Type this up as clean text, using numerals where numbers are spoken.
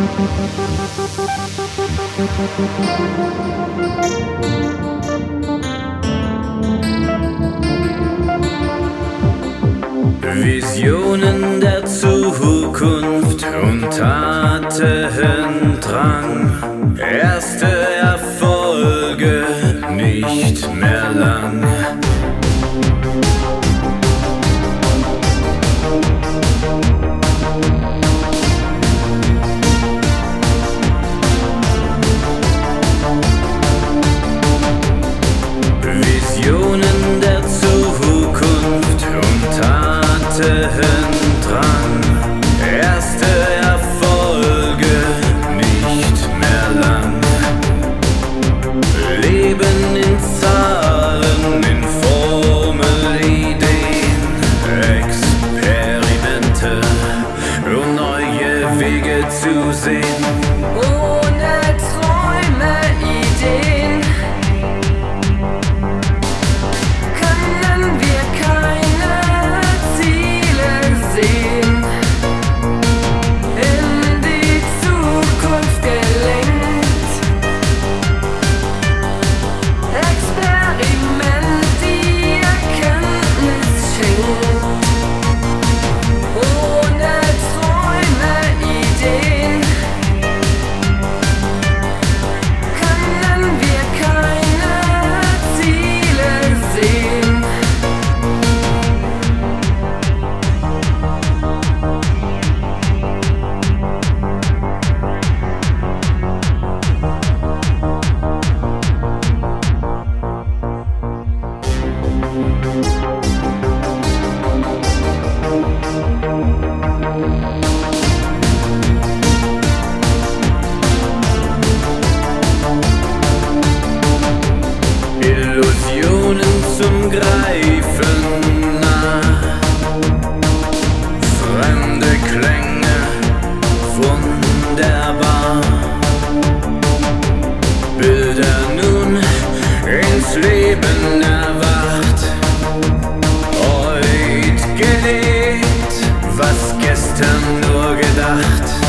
Visionen der Zukunft und Tatendrang. Erste Erfolge nicht mehr lang. Visionen der Zukunft und Tatendrang. Erste Erfolge nicht mehr lang. Leben in Zahlen, in Formelideen, Experimente, um neue Wege zu sehen. Ohne Träume, Ideen können wir keine Ziele sehen. In die Zukunft gelenkt, Experiment, die Erkenntnis schenkt. Ohne Träume, Ideen können wir keine Ziele sehen. Illusionen zum Greifen nah, fremde Klänge, wunderbar. Bilder nun ins Leben erwacht, heute gelebt, was gestern nur gedacht.